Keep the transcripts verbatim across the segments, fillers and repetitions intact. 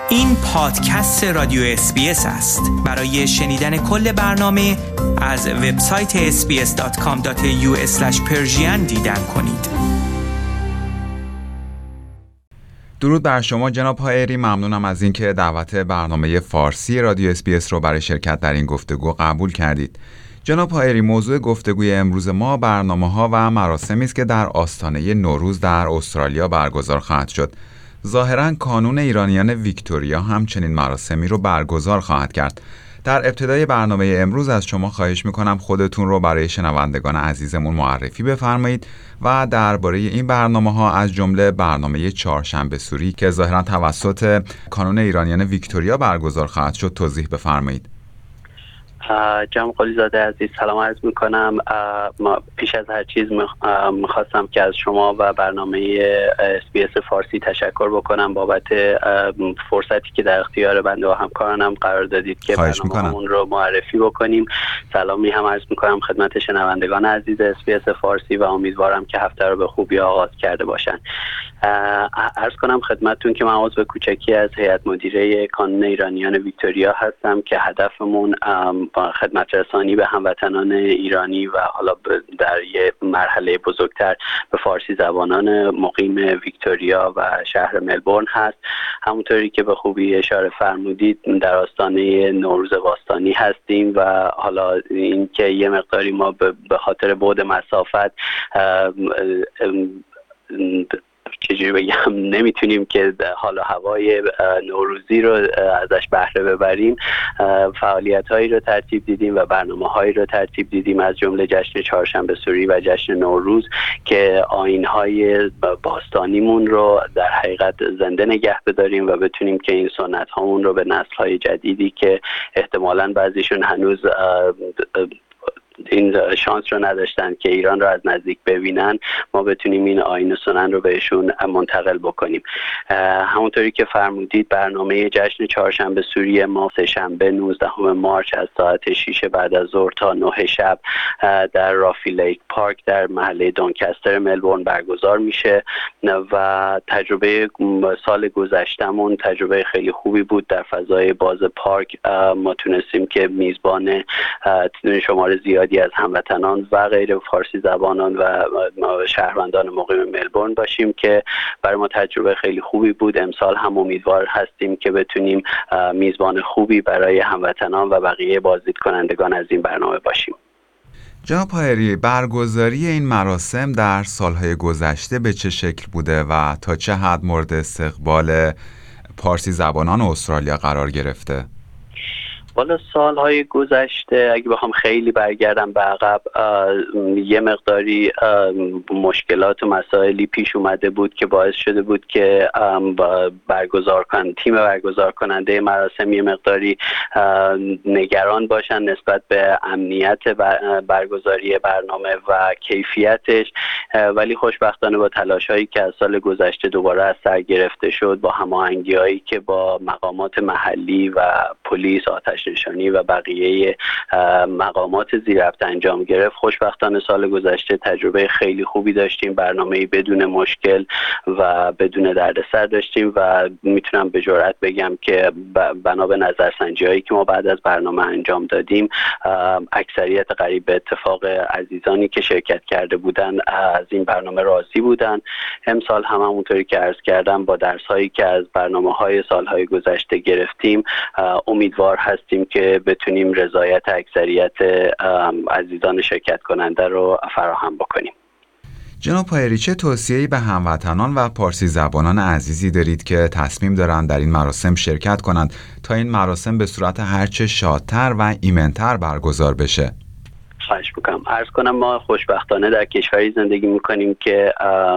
این پادکست رادیو اس بی اس است. برای شنیدن کل برنامه از وبسایت اس بی اس دات کام دات ای یو اسلش پرژین دیدن کنید. درود بر شما جناب هایری، ممنونم از اینکه دعوت برنامه فارسی رادیو اس بی اس رو برای شرکت در این گفتگو قبول کردید. جناب هایری، موضوع گفتگوی امروز ما برنامه‌ها و مراسمی است که در آستانه نوروز در استرالیا برگزار خواهد شد. ظاهراً کانون ایرانیان ویکتوریا همچنین مراسمی رو برگزار خواهد کرد. در ابتدای برنامه امروز از شما خواهش میکنم خودتون رو برای شنوندگان عزیزمون معرفی بفرمایید و درباره این برنامه‌ها از جمله برنامه چهارشنبه سوری که ظاهراً توسط کانون ایرانیان ویکتوریا برگزار خواهد شد توضیح بفرمایید. جناب قلیزاده عزیز سلام عرض میکنم. پیش از هر چیز میخواستم که از شما و برنامه اس بی اس فارسی تشکر بکنم بابت فرصتی که در اختیار بنده و همکارانم قرار دادید که برنامه‌مون رو معرفی بکنیم. سلامی هم عرض میکنم خدمت شنوندگان عزیز اس بی اس فارسی و امیدوارم که هفته رو به خوبی آغاز کرده باشن. عرض کنم خدمتتون که من عضو کوچکی از هیئت مدیره کانون ایرانیان ویکتوریا هستم که هدفمون خدمت رسانی به هموطنان ایرانی و حالا در یه مرحله بزرگتر به فارسی زبانان مقیم ویکتوریا و شهر ملبورن هست. همونطوری که به خوبی اشاره فرمودید در آستانه نوروز باستانی هستیم و حالا این که یه مقداری ما به خاطر بعد مسافت چجوری بگم نمیتونیم که حال و هوای نوروزی رو ازش بهره ببریم. فعالیت هایی رو ترتیب دیدیم و برنامه هایی رو ترتیب دیدیم از جمله جشن چهارشنبه سوری و جشن نوروز که آیین های باستانیمون رو در حقیقت زنده نگه بداریم و بتونیم که این سنت هامون رو به نسل های جدیدی که احتمالاً بعضیشون هنوز این شانس رو نداشتن که ایران رو از نزدیک ببینن ما بتونیم این آیین سنن رو بهشون منتقل بکنیم. همونطوری که فرمودید برنامه جشن چهارشنبه سوری ما سه شنبه نوزدهم مارس از ساعت شش بعد از ظهر تا نه شب در رافی لیک پارک در محله دانکستر ملبورن برگزار میشه و تجربه سال گذشتمون تجربه خیلی خوبی بود. در فضای باز پارک ما تونستیم که میزبان شمار زیادی از هموطنان و غیر فارسی زبانان و شهروندان مقیم ملبورن باشیم که برای ما تجربه خیلی خوبی بود. امسال هم امیدوار هستیم که بتونیم میزبان خوبی برای هموطنان و بقیه بازدید کنندگان از این برنامه باشیم. جناب هایری، برگزاری این مراسم در سالهای گذشته به چه شکل بوده و تا چه حد مورد استقبال پارسی زبانان استرالیا قرار گرفته؟ والا سالهای گذشته اگه بخوام خیلی برگردم به عقب یه مقداری مشکلات و مسائلی پیش اومده بود که باعث شده بود که برگزار کن تیم برگزار کننده مراسم یه مقداری نگران باشن نسبت به امنیت برگزاری برنامه و کیفیتش، ولی خوشبختانه با تلاش‌هایی که از سال گذشته دوباره از سر گرفته شد با هماهنگی‌هایی که با مقامات محلی و پلیس آتش نشانی و بقیه مقامات زیرربط انجام گرفت خوشبختانه سال گذشته تجربه خیلی خوبی داشتیم. برنامه‌ای بدون مشکل و بدون دردسر داشتیم و میتونم به جرئت بگم که بنا به نظرسنجی‌هایی که ما بعد از برنامه انجام دادیم اکثریت قریب به اتفاق عزیزانی که شرکت کرده بودن از این برنامه راضی بودن. امسال هم همونطوری که عرض کردم با درس‌هایی که از برنامه‌های سال‌های گذشته گرفتیم امیدوار هستیم که بتونیم رضایت اکثریت عزیزان شرکت کننده رو فراهم بکنیم. جناب هایری، چه توصیه‌ای به هموطنان و پارسی زبانان عزیزی دارید که تصمیم دارند در این مراسم شرکت کنند تا این مراسم به صورت هرچه شادتر و ایمن‌تر برگزار بشه؟ خواهش میکنم. عرض کنم ما خوشبختانه در کشوری زندگی میکنیم که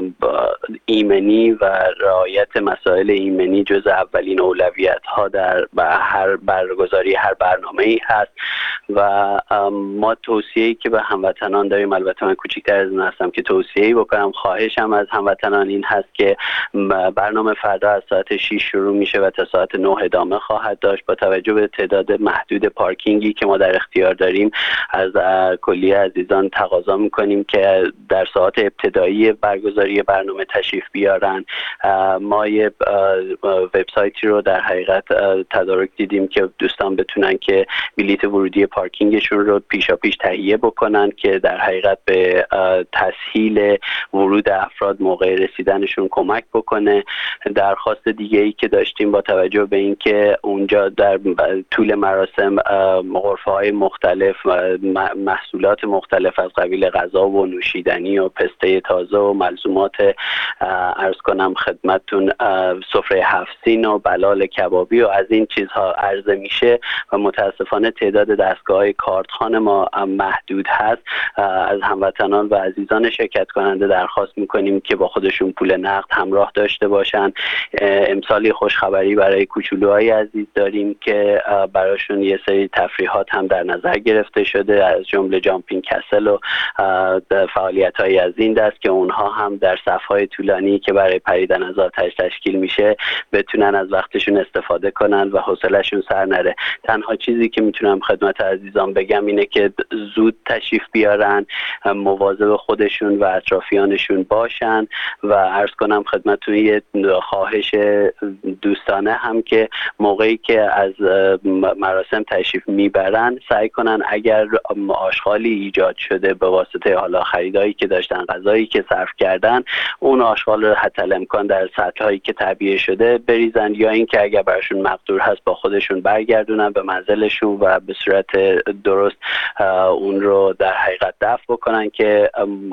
ایمنی و رعایت مسائل ایمنی جز اولین اولویت ها در هر برگزاری هر برنامه‌ای هست و ما توصیه‌ای که به هموطنان داریم، البته من کوچیک‌تر از این هستم که توصیه‌ای بکنم، خواهشم از هموطنان این هست که برنامه فردا از ساعت شش شروع میشه و تا ساعت نه ادامه خواهد داشت. با توجه به تعداد محدود پارکینگی که ما در اختیار داریم از کلیه عزیزان تقاضا میکنیم که در ساعات ابتدایی برگزاری برنامه تشریف بیارن. ما یه وبسایتی رو در حقیقت تدارک دیدیم که دوستان بتونن که بلیت ورودی پارکینگشون رو پیشا پیش تهیه بکنن که در حقیقت به تسهیل ورود افراد موقع رسیدنشون کمک بکنه. درخواست دیگه ای که داشتیم با توجه به اینکه اونجا در طول مراسم غرفه‌های مختلف محصولات مختلف از قبیل غذا و نوشیدنی و پسته تازه و ملزومات عرض کنم خدمتتون سفره هفت سین و بلال کبابی و از این چیزها عرضه میشه و متاسفانه تعداد دستگاه‌های کارتخوان ما محدود هست. از هموطنان و عزیزان شرکت کننده درخواست میکنیم که با خودشون پول نقد همراه داشته باشن. امسالی خوشخبری برای کوچولوهای عزیز داریم که براشون یه سری تفریحات هم در نظر گرفته شده، از جمله جامپینگ کسل و فعالیت‌های از این دست که اونها هم در صف‌های طولانی که برای پریدن از آتش تشکیل میشه بتونن از وقتشون استفاده کنن و حوصله‌شون سر نره. تنها چیزی که میتونم خدمت عزیزان بگم اینه که زود تشریف بیارن، مواظب خودشون و اطرافیانشون باشن و عرض کنم خدمتتون یه خواهش دوستانه هم که موقعی که از مراسم تشریف میبرن سعی کنن اگر آشغالی ایجاد شده به واسطه حالا خریدایی که داشتن، غذایی که صرف کردن، اون آشغال رو حتی الامکان در سطحایی که تعبیه شده بریزن یا اینکه اگر براشون مقدور هست با خودشون برگردونن به منزلشون و به صورت درست اون رو در حقیقت دفع بکنن که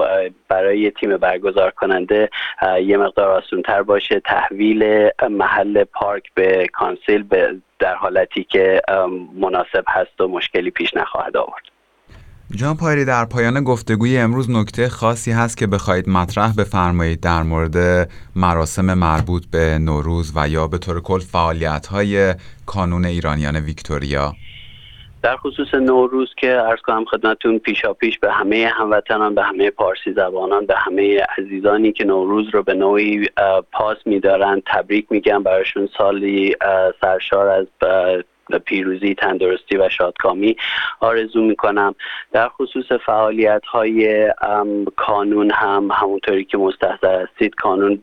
برای تیم برگزار کننده یه مقدار آسان‌تر باشه تحویل محل پارک به کانسیل به در حالتی که مناسب هست و مشکلی پیش نخواهد آورد. جان پایری، در پایان گفتگوی امروز نکته خاصی هست که بخواید مطرح بفرمایید در مورد مراسم مربوط به نوروز و یا به طور کل فعالیت‌های کانون ایرانیان ویکتوریا؟ در خصوص نوروز که عرض کنم خدمتتون پیشا پیش به همه هموطنان، به همه پارسی زبانان، به همه عزیزانی که نوروز رو به نوعی پاس می‌دارن تبریک میگم. براشون سالی سرشار از پیروزی، تندرستی و شادکامی آرزو میکنم. در خصوص فعالیت های کانون هم همونطوری که مستحضر هستید، کانون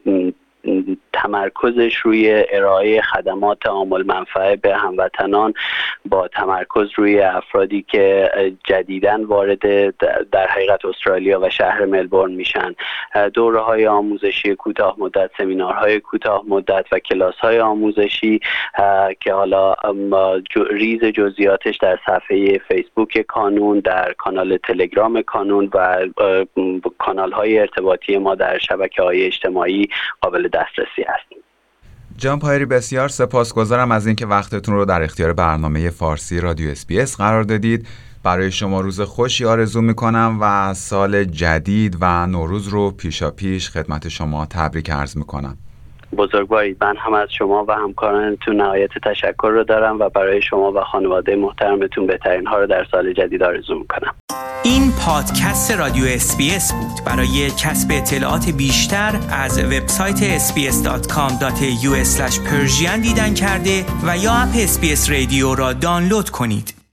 تمرکزش روی ارائه خدمات عامل منفعه به هموطنان با تمرکز روی افرادی که جدیداً وارد در حقیقت استرالیا و شهر ملبورن میشن. دوره‌های آموزشی کوتاه مدت، سمینارهای کوتاه مدت و کلاس‌های آموزشی که حالا ریز جزئیاتش در صفحه فیسبوک کانون، در کانال تلگرام کانون و کانال‌های ارتباطی ما در شبکه‌های اجتماعی قابل دسترسی هستیم. جان پایری، بسیار سپاسگزارم از اینکه وقتتون رو در اختیار برنامه فارسی رادیو اس بی اس قرار دادید. برای شما روز خوشی آرزو میکنم و سال جدید و نوروز رو پیشا پیش خدمت شما تبریک عرض میکنم. بزرگوارید. من هم از شما و همکارانتون نهایت تشکر رو دارم و برای شما و خانواده محترمتون بهترین ها رو در سال جدید آرزو میکنم. این پادکست رادیو اس بی اس بود. برای کسب اطلاعات بیشتر از وبسایت اس بی اس دات کام دات ای یو اسلش پرژین دیدن کرده و یا اپ اس بی اس رادیو را دانلود کنید.